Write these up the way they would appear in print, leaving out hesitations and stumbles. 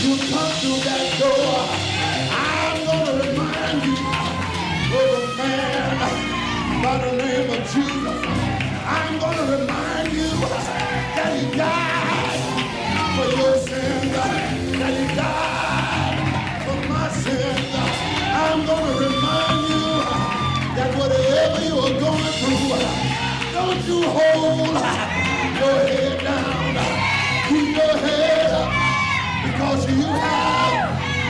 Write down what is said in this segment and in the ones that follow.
you come through that door, I'm going to remind you of a man by the name of Jesus. I'm going to remind you that he died for your sins, that he died for my sins. I'm going to remind you that whatever you are going through, don't you hold your head down. Keep your head up, because you have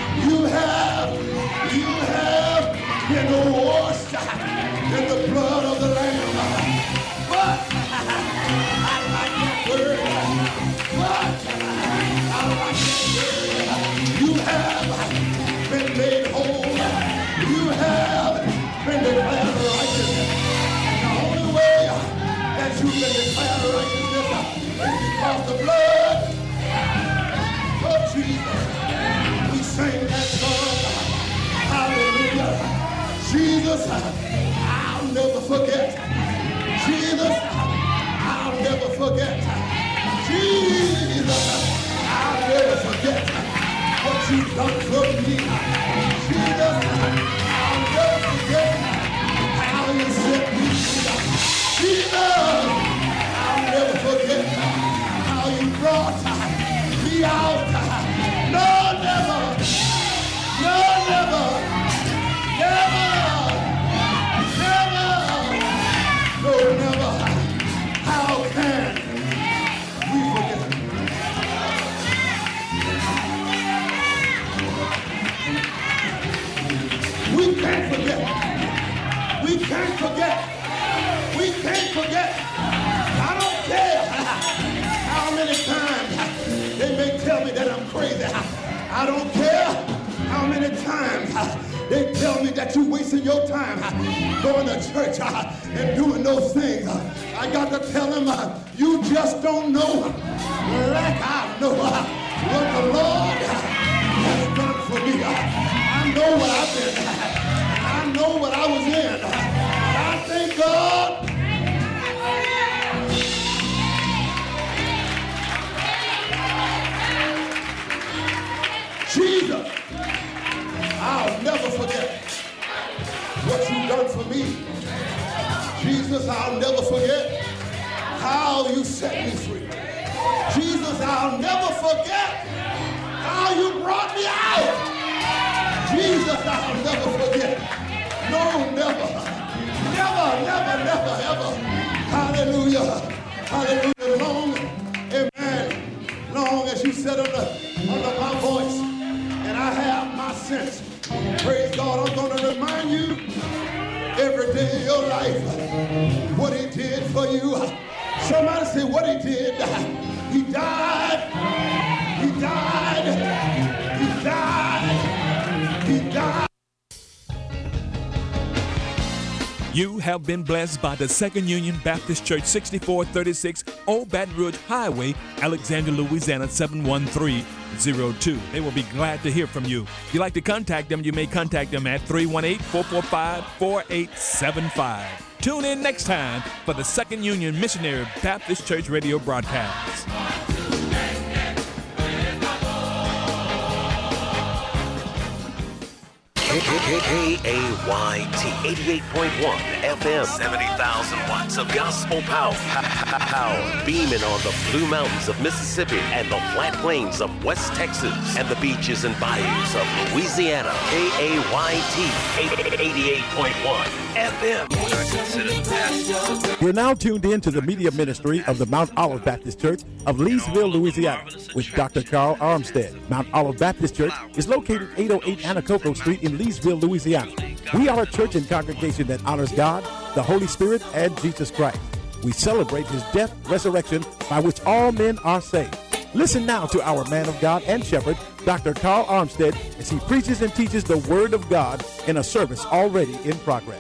been washed in the blood of the Lamb. But I like that word. But I like that word. You have been made whole. You have been declared righteous. And the only way that you've been declared righteousness is because the blood of Jesus. We sing that song. Hallelujah. Jesus, I'll never forget. Jesus, I'll never forget. Jesus, I'll never forget what you've done for me. Jesus, I'll never forget how you set me free. Jesus, I'll never forget how you brought me out. No, never. No, never. Never. Never. No, never. How can we forget? We can't forget. We can't forget. We can't forget. I don't care how many times they may tell me that I'm crazy. I don't care how many times they tell me that you're wasting your time going to church and doing those things. I got to tell them, you just don't know like I know what the Lord has done for me. I know what I've been. I know what I was in. But I thank God. Jesus, I'll never forget what you've done for me. Jesus, I'll never forget how you set me free. Jesus, I'll never forget how you brought me out. Jesus, I'll never forget. No, never. Never, never, never, ever. Hallelujah. Hallelujah. Long, amen. Long as you sit under my voice and I have my sense, praise God, I'm going to remind you every day of your life what he did for you. Somebody say what he did. He died. He died. He died. He died. You have been blessed by the Second Union Baptist Church, 6436 Old Baton Rouge Highway, Alexandria, Louisiana, 71302. They will be glad to hear from you. If you'd like to contact them, you may contact them at 318-445-4875. Tune in next time for the Second Union Missionary Baptist Church radio broadcast. KAYT 88.1 FM, 70,000 watts of gospel power. Beaming on the Blue Mountains of Mississippi and the flat plains of West Texas and the beaches and bayous of Louisiana. KAYT 88.1 FM. We're now tuned in to the media ministry of the Mount Olive Baptist Church of Leesville, Louisiana, with Dr. Carl Armstead. Mount Olive Baptist Church is located 808 Anacoco Street in Leesville, Louisiana. We are a church and congregation that honors God, the Holy Spirit, and Jesus Christ. We celebrate his death, resurrection, by which all men are saved. Listen now to our man of God and shepherd, Dr. Carl Armstead, as he preaches and teaches the Word of God in a service already in progress.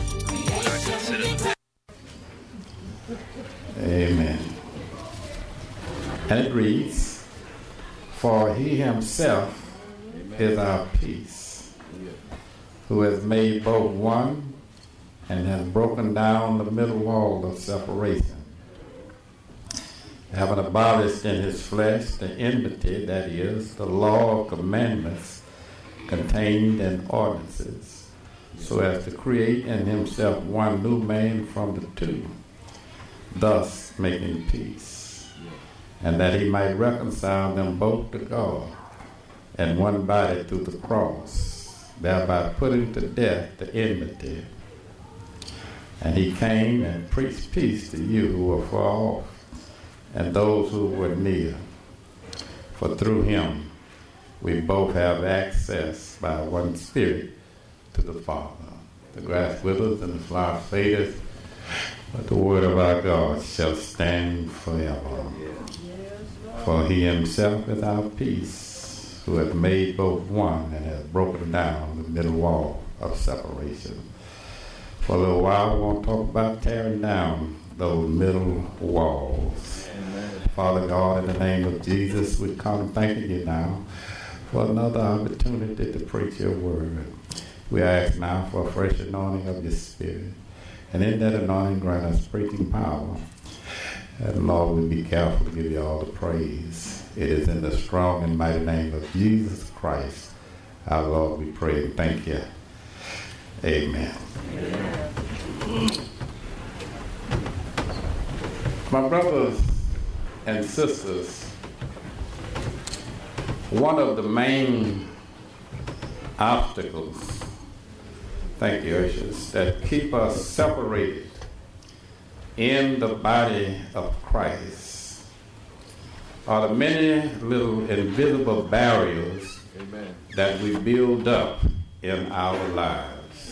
Amen. And it reads, "For he himself is our peace, who has made both one and has broken down the middle wall of separation, having abolished in his flesh the enmity, that is, the law of commandments contained in ordinances, so as to create in himself one new man from the two, thus making peace, and that he might reconcile them both to God in one body through the cross, thereby putting to death the enmity. And he came and preached peace to you who were far off, and those who were near. For through him we both have access by one Spirit to the Father. The grass withers and the flower fadeth, but the word of our God shall stand forever. For he himself is our peace, who hath made both one and hath broken down the middle wall of separation. For a little while, I want to talk about tearing down those middle walls. Amen. Father God, in the name of Jesus, we come thanking you now for another opportunity to preach your word. We ask now for a fresh anointing of your Spirit. And in that anointing, grant us preaching power. And Lord, we be careful to give you all the praise. It is in the strong and mighty name of Jesus Christ, our Lord, we pray and thank you. Amen. My brothers and sisters, one of the main obstacles, thank you, ushers, that keep us separated in the body of Christ are the many little invisible barriers that we build up in our lives.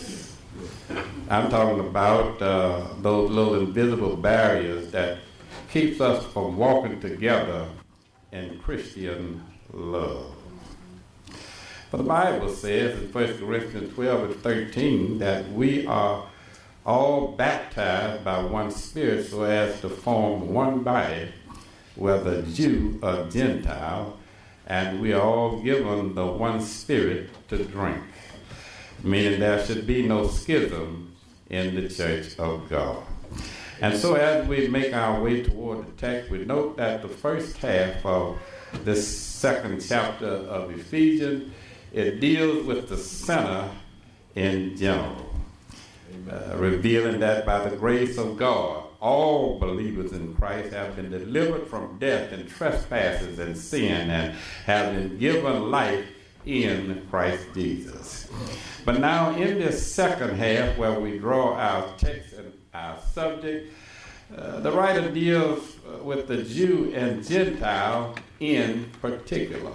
I'm talking about those little invisible barriers that keeps us from walking together in Christian love. But the Bible says in 1 Corinthians 12 and 13 that we are all baptized by one Spirit so as to form one body, whether Jew or Gentile, and we are all given the one Spirit to drink, meaning there should be no schism in the church of God. And so as we make our way toward the text, we note that the first half of this second chapter of Ephesians, it deals with the sinner in general, revealing that by the grace of God, all believers in Christ have been delivered from death and trespasses and sin and have been given life in Christ Jesus. But now in this second half where we draw our text and our subject, the writer deals with the Jew and Gentile in particular,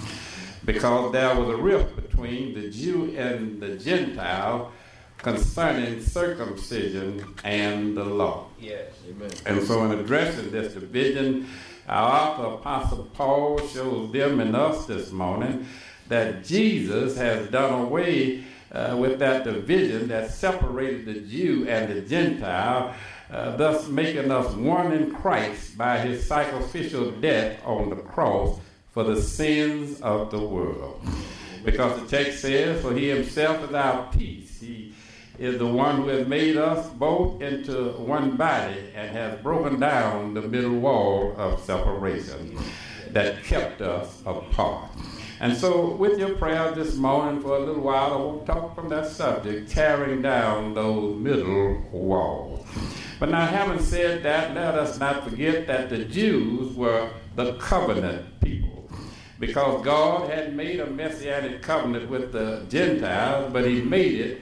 because there was a rift between the Jew and the Gentile concerning circumcision and the law. Yes, amen. And so in addressing this division, our author, Apostle Paul, shows them and us this morning that Jesus has done away with that division that separated the Jew and the Gentile, thus making us one in Christ by his sacrificial death on the cross for the sins of the world. Because the text says, for he himself is our peace. He is the one who has made us both into one body and has broken down the middle wall of separation that kept us apart. And so with your prayer this morning for a little while, I want to talk from that subject, tearing down those middle walls. But now, having said that, let us not forget that the Jews were the covenant people, because God had made a messianic covenant with the Gentiles, but he made it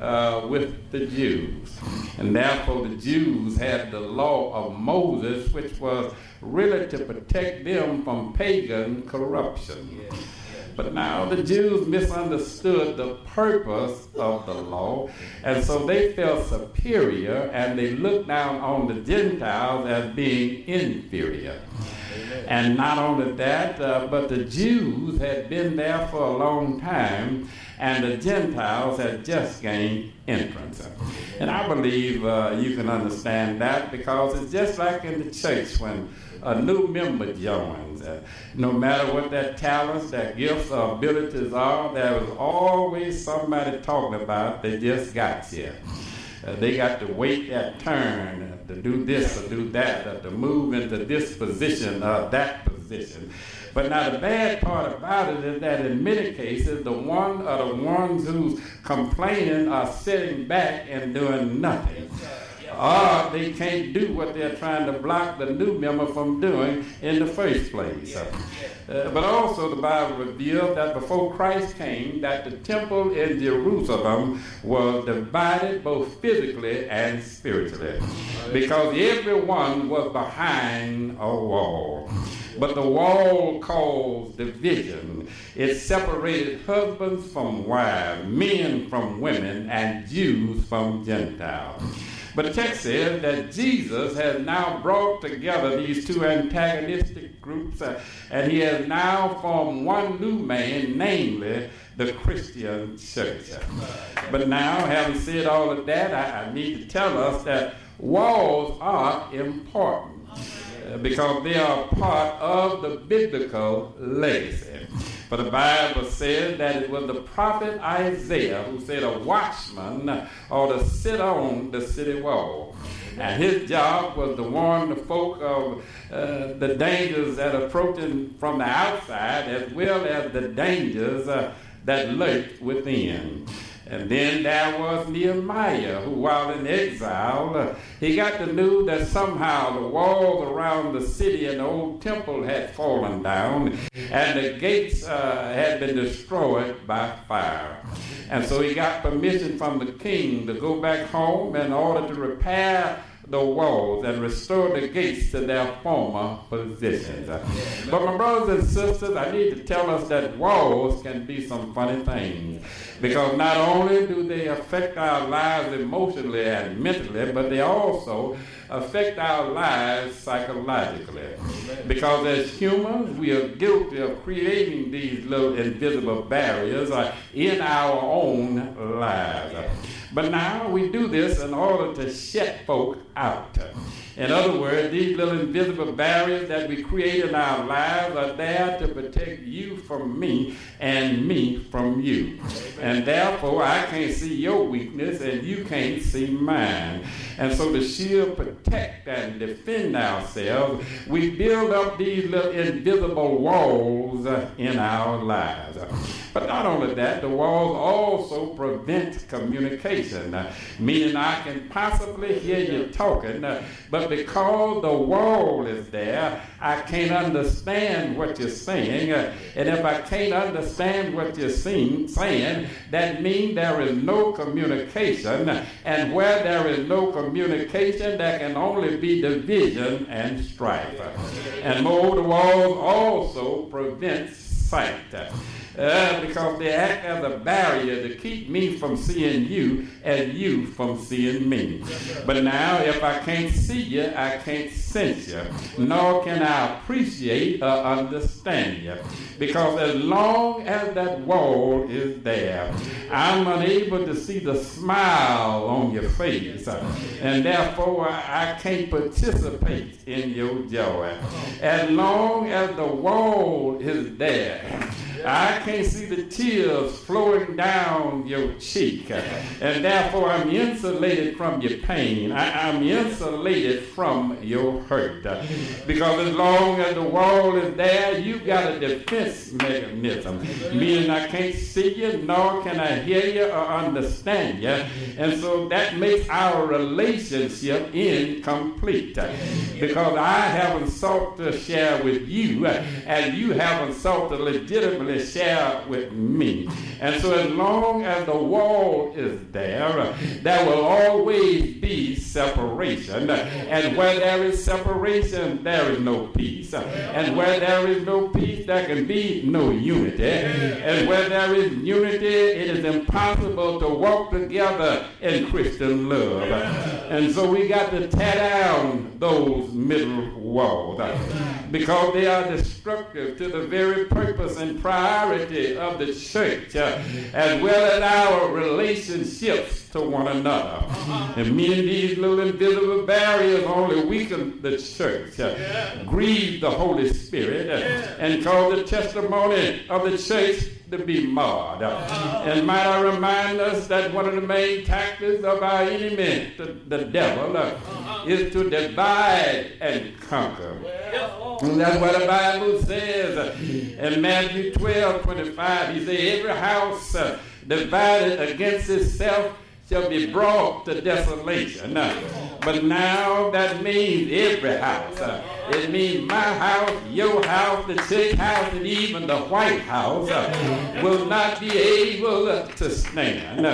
with the Jews. And therefore the Jews had the law of Moses, which was really to protect them from pagan corruption. But now the Jews misunderstood the purpose of the law, and so they felt superior, and they looked down on the Gentiles as being inferior. Amen. And not only that, but the Jews had been there for a long time, and the Gentiles had just gained entrance. And I believe you can understand that, because it's just like in the church when a new member joins. No matter what their talents, their gifts or abilities are, there is always somebody talking about they just got here. They got to wait their turn to do this or do that, or to move into this position or that position. But now the bad part about it is that in many cases, the ones who's complaining are sitting back and doing nothing. Or they can't do what they're trying to block the new member from doing in the first place. But also the Bible reveals that before Christ came, that the temple in Jerusalem was divided both physically and spiritually, because everyone was behind a wall. But the wall caused division. It separated husbands from wives, men from women, and Jews from Gentiles. But the text says that Jesus has now brought together these two antagonistic groups, and he has now formed one new man, namely the Christian church. But now, having said all of that, I need to tell us that walls are important because they are part of the biblical legacy. For the Bible says that it was the prophet Isaiah who said a watchman ought to sit on the city wall. And his job was to warn the folk of the dangers that are approaching from the outside, as well as the dangers that lurked within. And then there was Nehemiah, who, while in exile, he got the news that somehow the walls around the city and the old temple had fallen down, and the gates had been destroyed by fire. And so he got permission from the king to go back home in order to repair the walls and restore the gates to their former positions. But my brothers and sisters, I need to tell us that walls can be some funny things, because not only do they affect our lives emotionally and mentally, but they also affect our lives psychologically. Because as humans, we are guilty of creating these little invisible barriers in our own lives. But now we do this in order to shut folk out. In other words, these little invisible barriers that we create in our lives are there to protect you from me and me from you. And therefore, I can't see your weakness and you can't see mine. And so to shield, protect, and defend ourselves, we build up these little invisible walls in our lives. But not only that, the walls also prevent communication, meaning I can possibly hear you talking, but because the wall is there, I can't understand what you're saying. And if I can't understand what you're saying, that means there is no communication. And where there is no communication, there can only be division and strife. And more, the walls also prevent sight. Because they act as a barrier to keep me from seeing you and you from seeing me. But now, if I can't see you, I can't sense you, nor can I appreciate or understand you. Because as long as that wall is there, I'm unable to see the smile on your face, and therefore I can't participate in your joy. As long as the wall is there, I can't see the tears flowing down your cheek, and therefore I'm insulated from your pain. I'm insulated from your hurt. Because as long as the wall is there, you got a defense mechanism, meaning I can't see you, nor can I hear you or understand you. And so that makes our relationship incomplete, because I haven't sought to share with you, and you haven't sought to legitimately share with me. And so as long as the wall is there, there will always be separation. And where there is separation, there is no peace. And where there is no peace, there can be no unity. And where there is unity, it is impossible to walk together in Christian love. And so we got to tear down those middle walls, because they are destructive to the very purpose and priority of the church, as well as our relationships to one another. And many of these little invisible barriers only weaken the church, grieve the Holy Spirit, and cause the testimony of the church to be marred. And might I remind us that one of the main tactics of our enemy, the devil, is to divide and conquer. And that's what the Bible says in Matthew 12:25. He says, every house divided against itself shall be brought to desolation. But now that means every house. It means my house, your house, the church house, and even the White House will not be able to stand.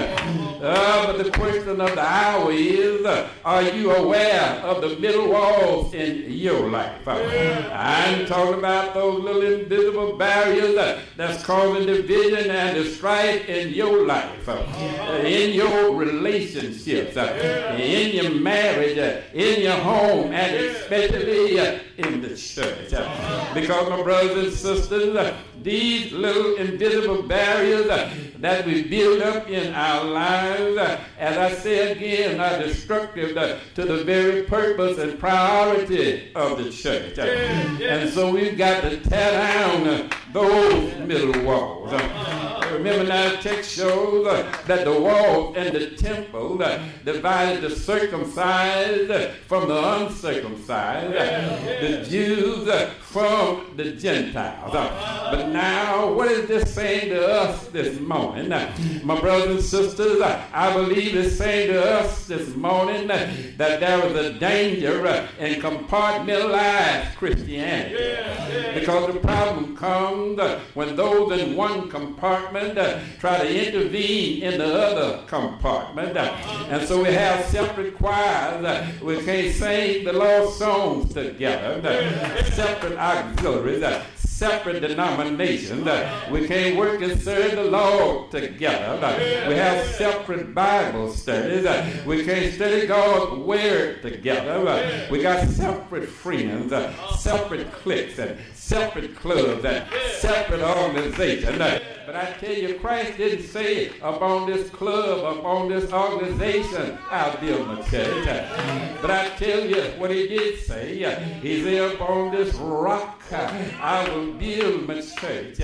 But the question of the hour is, are you aware of the middle walls in your life? I'm talking about those little invisible barriers that's causing division and the strife in your life, in your relationships, in your marriage, in your home, and especially in the church. Because, my brothers and sisters, these little invisible barriers that we build up in our lives, as I say again, are destructive to the very purpose and priority of the church. And so we've got to tear down those middle walls. Remember now, the text shows that the walls in the temple divided the circumcised from the uncircumcised, the Jews from the Gentiles. But now, what is this saying to us this morning? My brothers and sisters, I believe it's saying to us this morning that there is a danger in compartmentalized Christianity. Because the problem comes when those in one compartment try to intervene in the other compartment. And so we have separate choirs. We can't sing the Lord's songs together. Separate auxiliaries, separate denominations. We can't work and serve the Lord together. We have separate Bible studies. We can't study God's Word together. We got separate friends, separate cliques, and separate clubs, and separate organizations. But I tell you, Christ didn't say upon this club, upon this organization, I'll build my church. But I tell you what he did say. He said, upon this rock, I will build my church.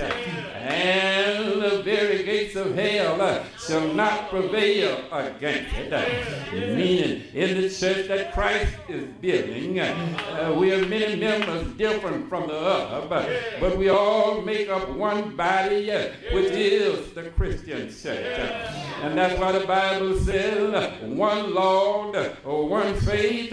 And the very gates of hell shall not prevail against it. Meaning, in the church that Christ is building, we are many members different from the other, but we all make up one body, which is the Christian church. And that's why the Bible says one Lord, one faith,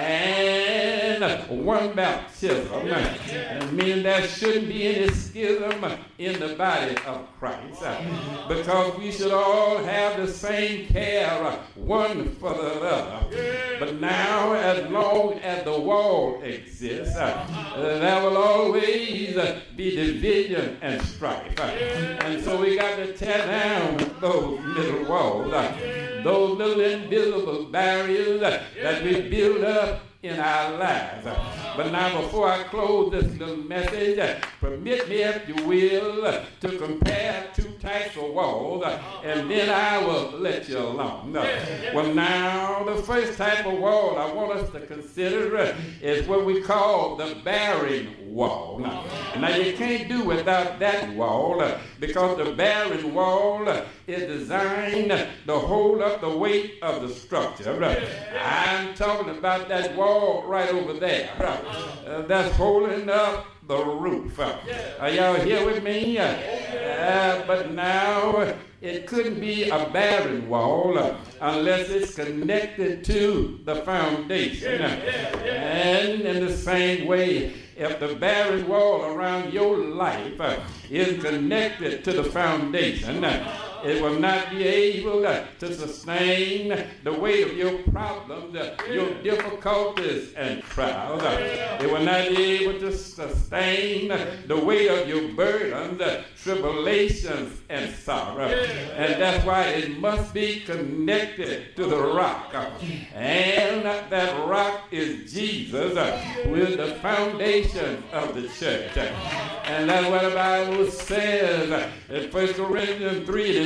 and one baptism. And meaning there shouldn't be any schism in the body of Christ, because we should all have the same care one for the other. But now, as long as the wall exists, there will always be division and strife. And so we got to tear down those middle walls, those little invisible barriers that we build up in our lives. But now, before I close this little message, permit me, if you will, to compare two types of walls, and then I will let you alone. Well, now, the first type of wall I want us to consider is what we call the barren wall. Now, you can't do without that wall, because the barren wall is designed to hold up the weight of the structure. I'm talking about that wall right over there. That's holding up the roof. Are y'all here with me? But now, it couldn't be a barren wall unless it's connected to the foundation. And in the same way, if the barren wall around your life is connected to the foundation, it will not be able to sustain the weight of your problems, your difficulties and trials. It will not be able to sustain the weight of your burdens, tribulations, and sorrow. And that's why it must be connected to the rock. And that rock is Jesus, who is the foundation of the church. And that's what the Bible says in 1 Corinthians 3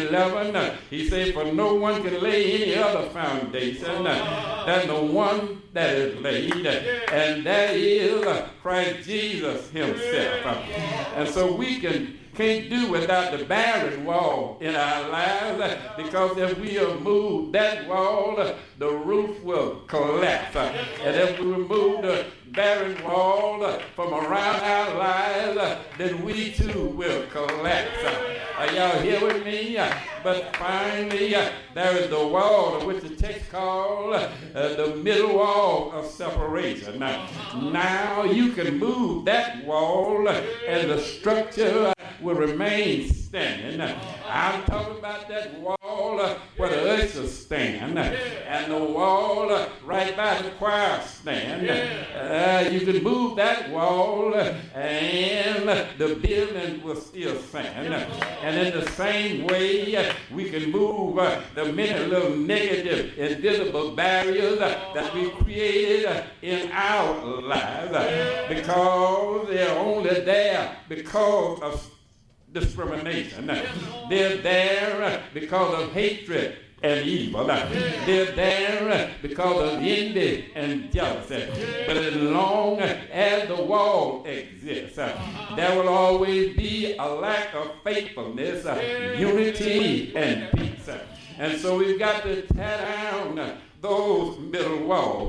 11, he said, for no one can lay any other foundation than the one that is laid, and that is Christ Jesus himself. And so we can't do without the barren wall in our lives, because if we remove that wall, the roof will collapse. And if we remove the barren wall from around our lives, then we too will collapse. Are y'all here with me? But finally, there is the wall, which the text calls the middle wall of separation. Now you can move that wall, and the structure will remain standing. I'm talking about that wall where the ushers stand, and the wall right by the choir stand. You can move that wall, and the building will still stand. And in the same way, we can move the many little negative, invisible barriers that we created in our lives, because they're only there because of discrimination. They're there because of hatred and evil. They're there because of envy and jealousy. But as long as the wall exists, there will always be a lack of faithfulness, unity, and peace. And so we've got to tear down those middle walls.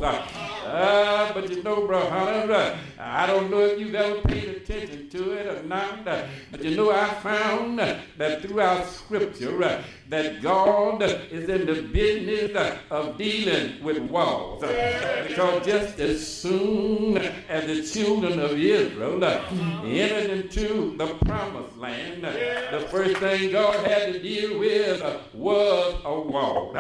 But you know, Brother Hunter, I don't know if you've ever paid attention to it or not, but you know, I found that throughout Scripture that God is in the business of dealing with walls. Because just as soon as the children of Israel entered into the promised land, the first thing God had to deal with was a wall.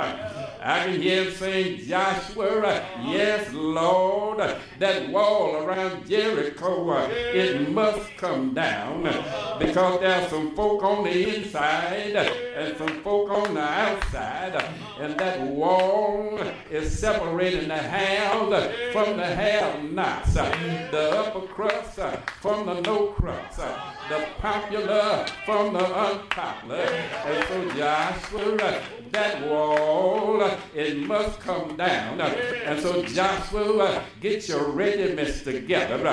I can hear him saying, Joshua, yes, Lord, that wall around Jericho, it must come down, because there are some folk on the inside and some folk on the outside, and that wall is separating the haves from the have-nots, the upper crust from the no crust, the popular from the unpopular. And so Joshua, that wall, it must come down. And so Joshua, get your readiness together,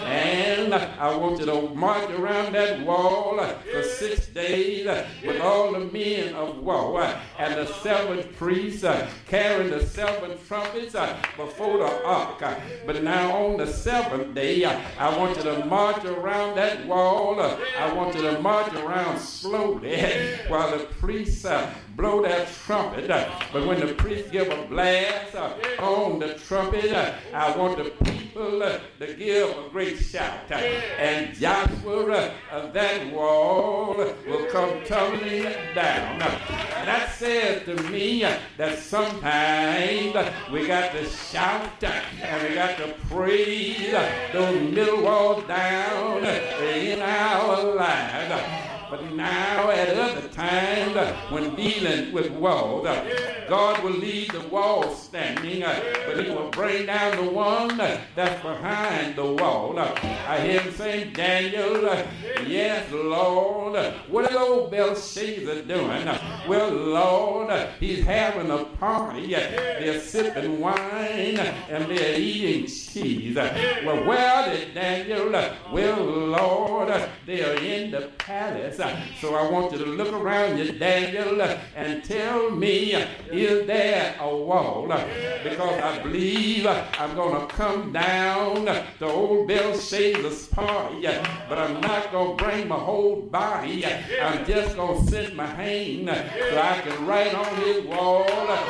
and I want you to march around that wall for 6 days with all the men of war, and the 7 priests carrying the 7 trumpets before the ark. But now on the 7th day, I want you to march around that wall. I want you to march around slowly while the priests blow that trumpet. But when the priests give a blast on the trumpet, I want the people to give a great shout. And Joshua, that wall will come tumbling down. And that says to me that sometimes we got to shout and we got to praise those middle walls down in our lives. But now at other times, when dealing with walls, God will leave the wall standing, but he will bring down the one that's behind the wall. I hear him saying, Daniel, yes, Lord, what is old Belshazzar doing? Well, Lord, he's having a party. They're sipping wine and they're eating cheese. Well, where are they, Daniel? Well, Lord, they're in the palace. So I want you to look around you, Daniel, and tell me, is there a wall? Because I believe I'm going to come down to old Belshazzar's party, but I'm not going to bring my whole body. I'm just going to send my hand so I can write on his wall,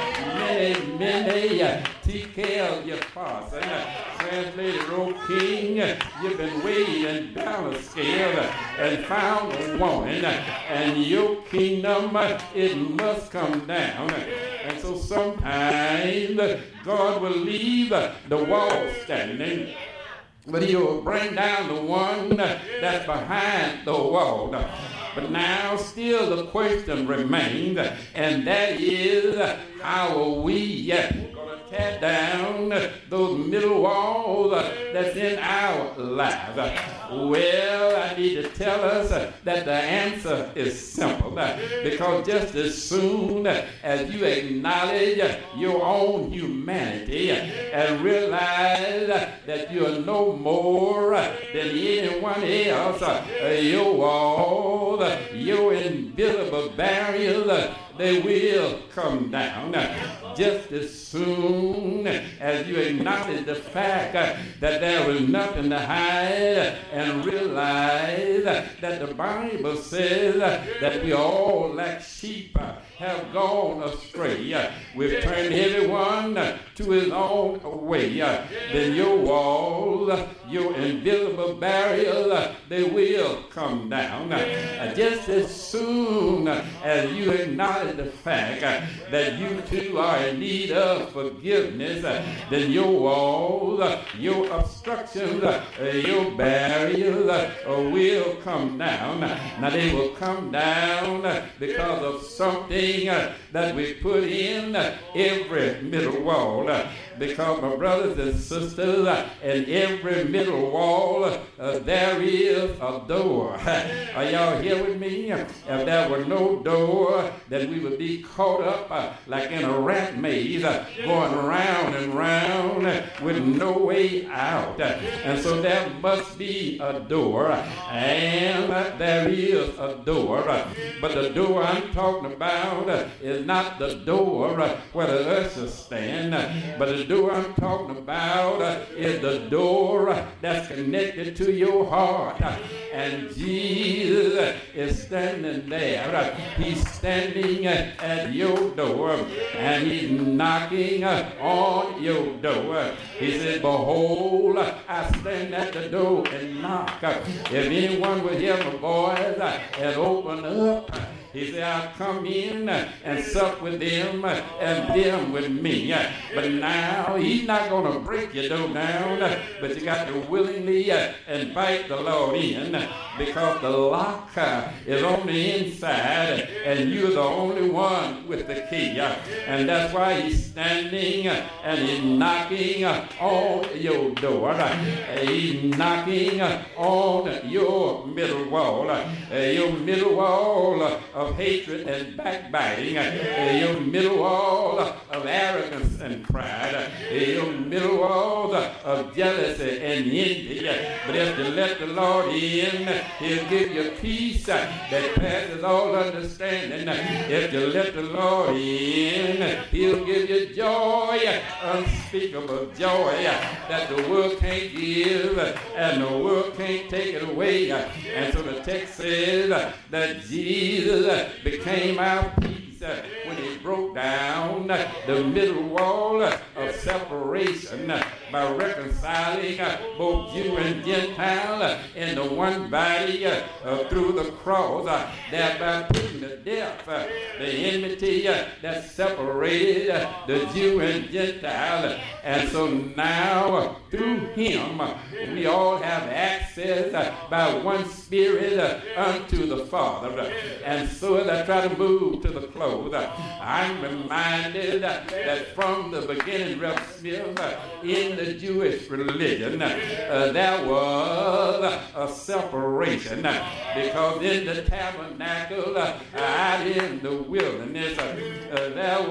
many, many, take care of your parson. Translated, O King, you've been weighed and balanced scale and found a woman, and your kingdom, it must come down. And so sometimes God will leave the wall standing, but he will bring down the one that's behind the wall. But now still the question remains, and that is, how are we going to tear down those middle walls that's in our lives? Well, I need to tell us that the answer is simple. Because just as soon as you acknowledge your own humanity and realize that you are no more than anyone else, your walls, your invisible barriers, they will come down. Just as soon as you acknowledge the fact that there is nothing to hide and realize that the Bible says that we all like sheep have gone astray. We've turned everyone to his own way. Then your walls, your invisible barriers, they will come down. Just as soon as you acknowledge the fact that you too are in need of forgiveness, then your walls, your obstructions, your barriers will come down. Now they will come down because of something that we put in every middle wall. Because my brothers and sisters, in every middle wall there is a door. Are y'all here with me? If there were no door, then we would be caught up like in a rat maze, going round and round with no way out. And so there must be a door, and there is a door. But the door I'm talking about is not the door where the ushers stand, but the door I'm talking about is the door that's connected to your heart. And Jesus is standing there. He's standing at your door, and he's knocking on your door. He said, behold, I stand at the door and knock. If anyone will hear my voice and open up, he said, I'll come in and sup with them and them with me. But now, he's not going to break your door down, but you got to willingly invite the Lord in, because the lock is on the inside, and you're the only one with the key. And that's why he's standing and he's knocking on your door. He's knocking on your middle wall of hatred and backbiting, your middle wall of arrogance and pride, your middle wall of jealousy and envy. But if you let the Lord in, he'll give you peace that passes all understanding. If you let the Lord in, he'll give you joy, unspeakable joy that the world can't give and the world can't take it away. And so the text says that Jesus became our peace when he broke down the middle wall of separation by reconciling both Jew and Gentile into one body through the cross, thereby putting to death the enmity that separated the Jew and Gentile. And so now through him we all have access by one Spirit unto the Father. And so as I try to move to the close, I'm reminded that from the beginning, Rev. Smith, in the Jewish religion, there was a separation, because in the tabernacle out in the wilderness, there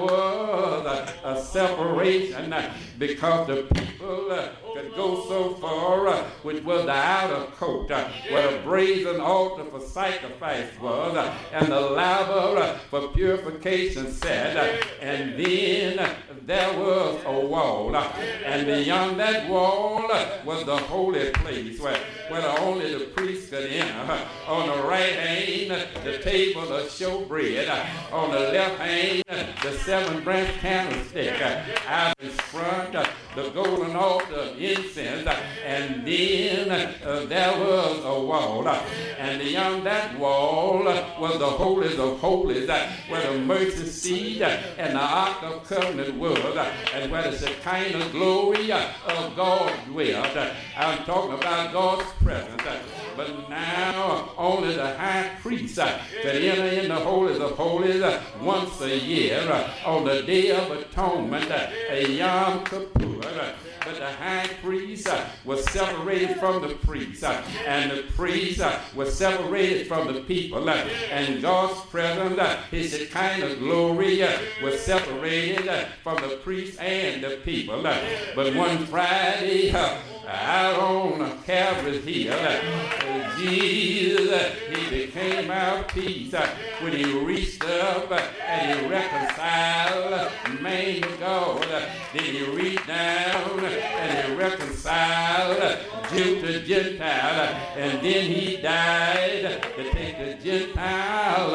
was a separation, because the people could go so far, which was the outer court, where the brazen altar for sacrifice was, and the laver for purification sat, and then there was a wall, and beyond that wall was the holy place, where only the priest could enter. On the right hand, the table of showbread. On the left hand, the 7-branch candlestick. Out in front, the golden altar of incense. And then there was a wall. And beyond that wall was the holies of holies, where the mercy seat and the ark of covenant was, and where the Shekinah glory of God dwelt. I'm talking about God's presence. But now only the high priest could enter in the holies of holies once a year on the Day of Atonement, a Yom Kippur. But the high priest was separated from the priest, and the priest was separated from the people, and God's presence, his Shekinah glory, was separated from the priest and the people. But one Friday, out on Calvary's Hill, Jesus, he became our peace when he reached up and he reconciled man to God. Then he reached down and he reconciled Jew to Gentile, and then he died to take the Gentile